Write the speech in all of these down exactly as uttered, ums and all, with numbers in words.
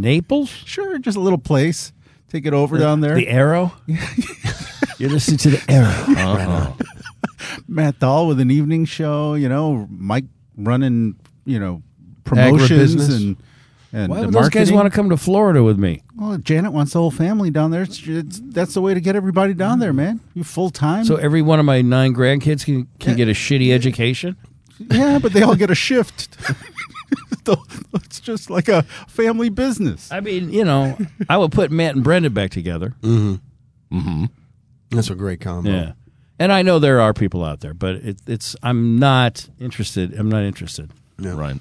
Naples? Sure, just a little place. Take it over down there. The Arrow? You're listening to the Arrow. Uh-huh. Matt Dahl with an evening show, you know, Mike running, you know, promotions Agribusiness. and and Why the would those guys marketing. want to come to Florida with me? Well, Janet wants the whole family down there. It's, it's, that's the way to get everybody down there, man. You full time. So every one of my nine grandkids can, can get a shitty education? Yeah, but they all get a shift. It's just like a family business. I mean, you know, I would put Matt and Brendan back together. Mm-hmm. Mm-hmm. That's a great combo. Yeah. And I know there are people out there, but it, it's I'm not interested. I'm not interested. Yeah. Right.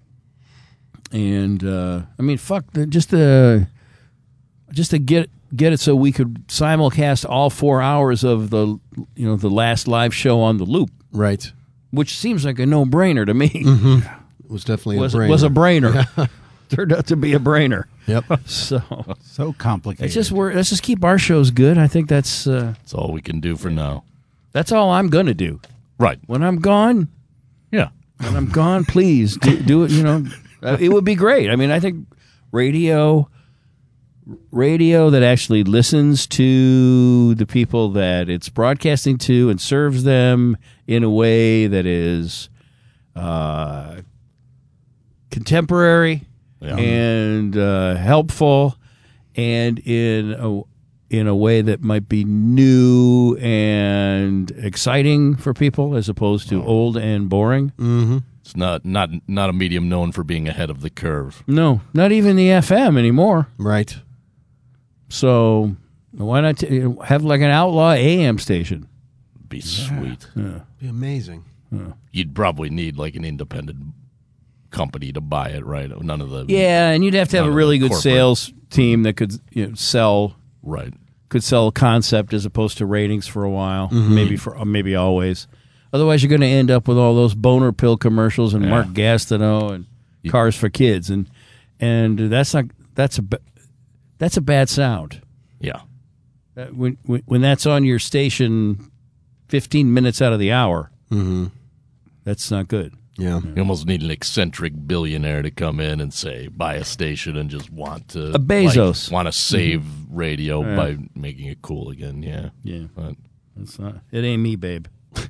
And uh, I mean, fuck, the, just to just to get get it so we could simulcast all four hours of the you know the last live show on the Loop, Right. which seems like a no brainer to me. Mm-hmm. It was definitely was a brainer. was a brainer. Turned out to be a brainer. Yep. So So complicated. it's just we're, let's just keep our shows good. I think that's uh, That's all we can do for now. that's all I'm gonna do. Right. When I'm gone, Yeah. when I'm gone, please do, do it. You know, uh, it would be great. I mean, I think radio, radio that actually listens to the people that it's broadcasting to and serves them in a way that is uh, contemporary Yeah. and uh, helpful, and in a in a way that might be new and exciting for people, as opposed to old and boring. Mm-hmm. It's not not not a medium known for being ahead of the curve. No, not even the F M anymore. Right. So why not t- have like an outlaw A M station? Be sweet. Be amazing. You'd probably need like an independent company to buy it, right? None of the Yeah, and you'd have to have None a of really the good corporate- sales team that could you know, sell right. could sell a concept as opposed to ratings for a while, maybe for uh, maybe always. Otherwise, you're going to end up with all those boner pill commercials and Yeah. Mark Gastineau and Cars for Kids, and and that's not that's a ba- that's a bad sound. Yeah. Uh, When when, when that's on your station, fifteen minutes out of the hour, Mm-hmm. that's not good. Yeah. You almost need an eccentric billionaire to come in and say buy a station and just want to A Bezos. like, want to save radio by making it cool again. Yeah. Yeah, But that's not. It ain't me, babe.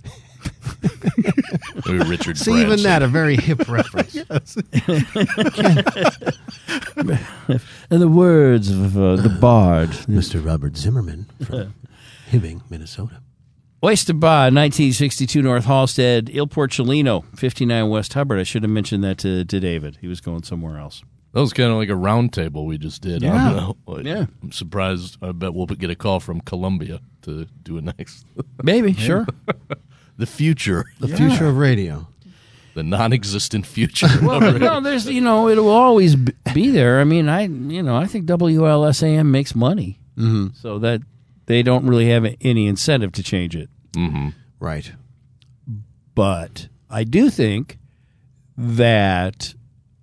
maybe Richard See, even Branson. that, a very hip reference. In the words of uh, the Bard, Mister Robert Zimmerman from Hibbing, Minnesota. Oyster Bar, nineteen sixty-two North Halstead, Il Porcellino, fifty-nine West Hubbard. I should have mentioned that to, to David. He was going somewhere else. That was kind of like a round table we just did. I Yeah. don't know. Like, Yeah. I'm surprised. I bet we'll get a call from Columbia to do it next. Maybe, sure. The future. The future of radio. The non-existent future. Well, no, there's, you know, it will always b- be there. I mean, I, you know, I think W L S A M makes money, Mm-hmm. so that they don't really have any incentive to change it. hmm Right. But I do think that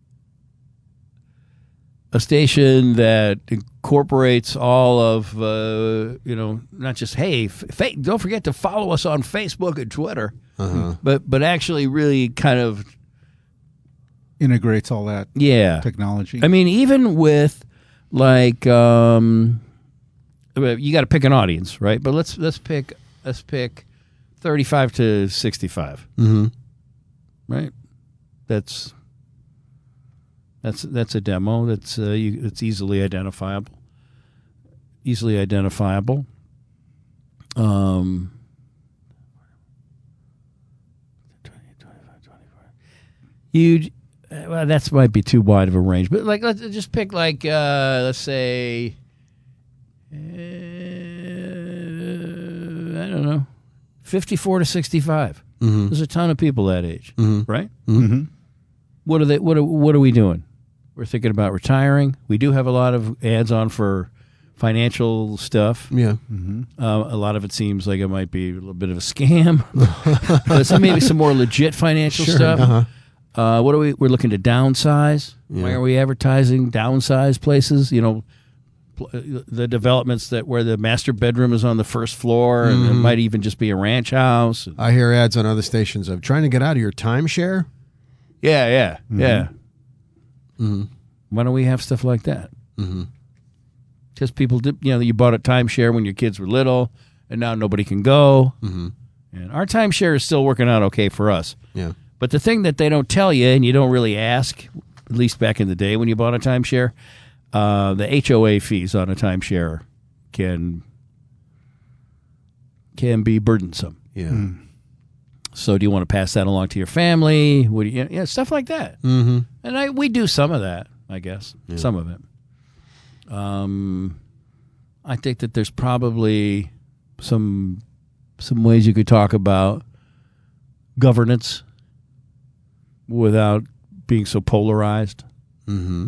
a station that incorporates all of, uh, you know, not just, hey, f- fa- don't forget to follow us on Facebook and Twitter, Uh-huh. but but actually really kind of, integrates all that yeah. technology. I mean, even with like, um, you got to pick an audience, right? But let's let's pick let's pick thirty-five to sixty-five, Mm-hmm. right? That's that's that's a demo that's uh, you, it's easily identifiable, easily identifiable. Um, you well, that might be too wide of a range, but like let's just pick like uh, let's say uh, I don't know, fifty-four to sixty-five. Mm-hmm. There's a ton of people that age, Mm-hmm. right? mm-hmm. What are they? What are, what are we doing? We're thinking about retiring. We do have a lot of ads on for financial stuff. Yeah. Uh, a lot of it seems like it might be a little bit of a scam. But some, maybe some more legit financial Sure. stuff. Uh-huh. Uh, what are we? We're looking to downsize. Why Yeah. are we advertising downsize places? You know, pl- the developments that where the master bedroom is on the first floor, and it might even just be a ranch house. I hear ads on other stations of trying to get out of your timeshare. Yeah, yeah, yeah. Mm-hmm. Why don't we have stuff like that? Because people did, you know, you bought a timeshare when your kids were little, and now nobody can go. Mm-hmm. And our timeshare is still working out okay for us. Yeah. But the thing that they don't tell you, and you don't really ask, at least back in the day when you bought a timeshare, uh, the H O A fees on a timeshare can can be burdensome. Yeah. So do you want to pass that along to your family? What do you, yeah, stuff like that. Mm-hmm. And I we do some of that, I guess, some of it. Um, I think that there's probably some some ways you could talk about governance without being so polarized. Mm-hmm.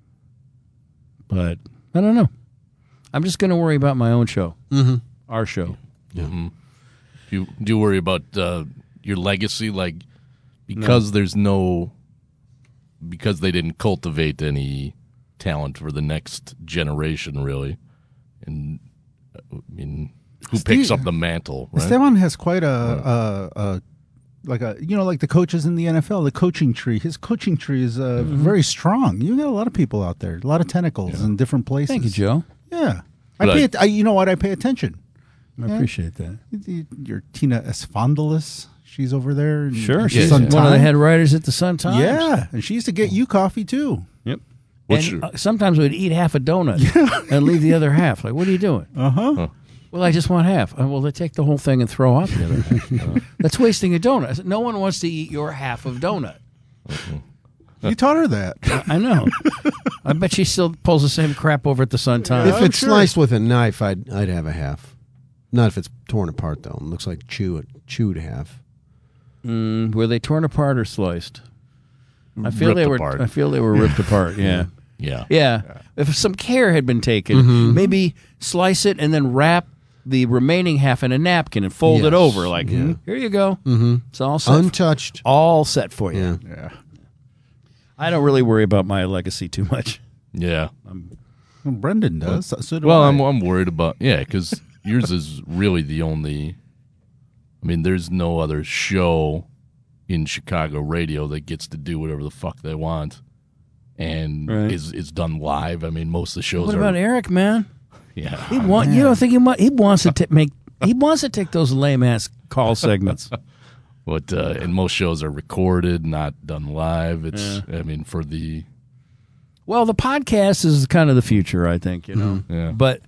But I don't know. I'm just going to worry about my own show, Mm-hmm. our show. Mm-hmm. Do you, do you worry about uh, your legacy? Like, because there's no, because they didn't cultivate any talent for the next generation, really. And, I mean, who Steve- picks up the mantle, right? Esteban has quite a, a, a like a you know like the coaches in the N F L, the coaching tree. His coaching tree is uh, very strong. You got a lot of people out there, a lot of tentacles in different places. Thank you, Joe. Yeah, I But pay. I- It, I, you know what? I pay attention. I appreciate that. Your Tina Esfandilis, she's over there. and Sure, she's she's on one of the time. head writers at the Sun Times. Yeah, and she used to get you coffee too. Yep. What's And your- uh, sometimes we'd eat half a donut and leave the other half. Like, what are you doing? Uh huh. Well, I just want half. Uh, well, they take the whole thing and throw out the other half. Uh, that's wasting a donut. I said, no one wants to eat your half of donut. You taught her that. I know. I bet she still pulls the same crap over at the Sun Times. If I'm it's sure. sliced with a knife, I'd I'd have a half. Not if it's torn apart though. It looks like chew it chewed half. Mm, were they torn apart or sliced? I feel Ripped they were. apart. I feel they were ripped apart. Yeah. Yeah. Yeah. If some care had been taken, maybe slice it and then wrap the remaining half in a napkin and fold it Yes. over. Like, Yeah. here you go. Mm-hmm. It's all set. Untouched. all set for you. Yeah. Yeah. I don't really worry about my legacy too much. Yeah. Well, Brendan does. So, so do Well, I. I'm I'm worried about yeah, because yours is really the only. I mean, there's no other show in Chicago radio that gets to do whatever the fuck they want, and Right. is is done live. I mean, most of the shows What are about Eric, man? yeah. He want you don't think he want, he wants to t- make he wants to take those lame ass call segments. But uh, and most shows are recorded, not done live. It's I mean for the Well, the podcast is kind of the future, I think. You know, yeah. but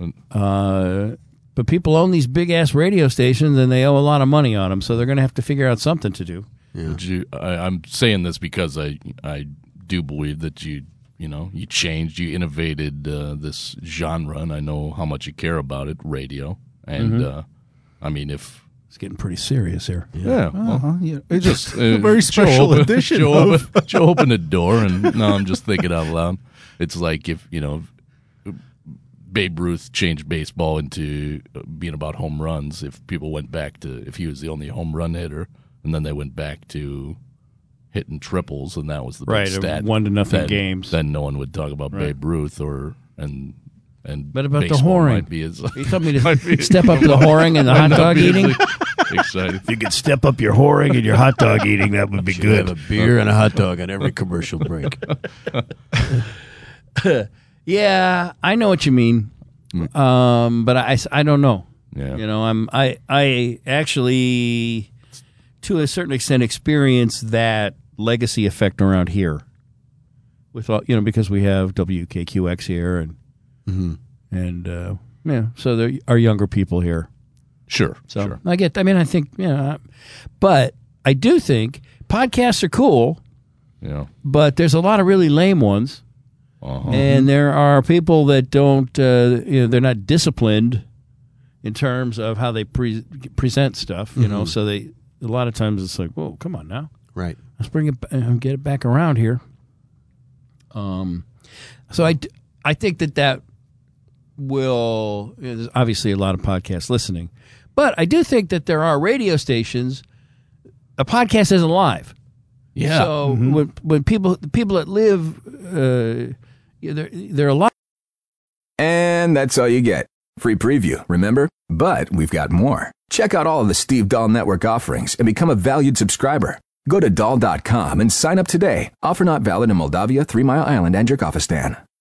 uh, but people own these big ass radio stations and they owe a lot of money on them, so they're going to have to figure out something to do. Would you, I, I'm saying this because I I do believe that you you know you changed, you innovated uh, this genre, and I know how much you care about it, radio. And uh, I mean, if It's getting pretty serious here. yeah, well, Uh-huh, yeah. It's just just a very Joe special opened- edition. Joe, of, opened, Joe opened a door, and no, I'm just thinking out loud. It's like if you know. Babe Ruth changed baseball into being about home runs. If people went back to if he was the only home run hitter, and then they went back to hitting triples, and that was the big Right, stat. one to nothing then, games. Then no one would talk about Right. Babe Ruth or and and. But about the baseball whoring. might be as, You told me might to be- step up to the whoring and the hot dog eating. Excited. If you could step up your whoring and your hot dog eating, that would be Should have a beer and a hot dog on every commercial break. Yeah, I know what you mean, um, but I, I don't know. Yeah. You know, I'm I I actually, to a certain extent, experience that legacy effect around here. With all, you know, because we have W K Q X here, and and uh, yeah, so there are younger people here. Sure. So sure. I get. I mean, I think yeah, but I do think podcasts are cool, Yeah. but there's a lot of really lame ones. Uh-huh. And there are people that don't, uh, you know, they're not disciplined in terms of how they pre- present stuff, you know. So they, a lot of times it's like, whoa, come on now, Right. let's bring it, uh, get it back around here. Um, so I, d- I think that that will. You know, there's obviously a lot of podcast listening, but I do think that there are radio stations. A podcast isn't live. Yeah. So when when people the people that live, uh, they're they're alive. And that's all you get. Free preview, remember? But we've got more. Check out all of the Steve Dahl Network offerings and become a valued subscriber. Go to dahl dot com and sign up today. Offer not valid in Moldavia, Three Mile Island, and Kyrgyzstan.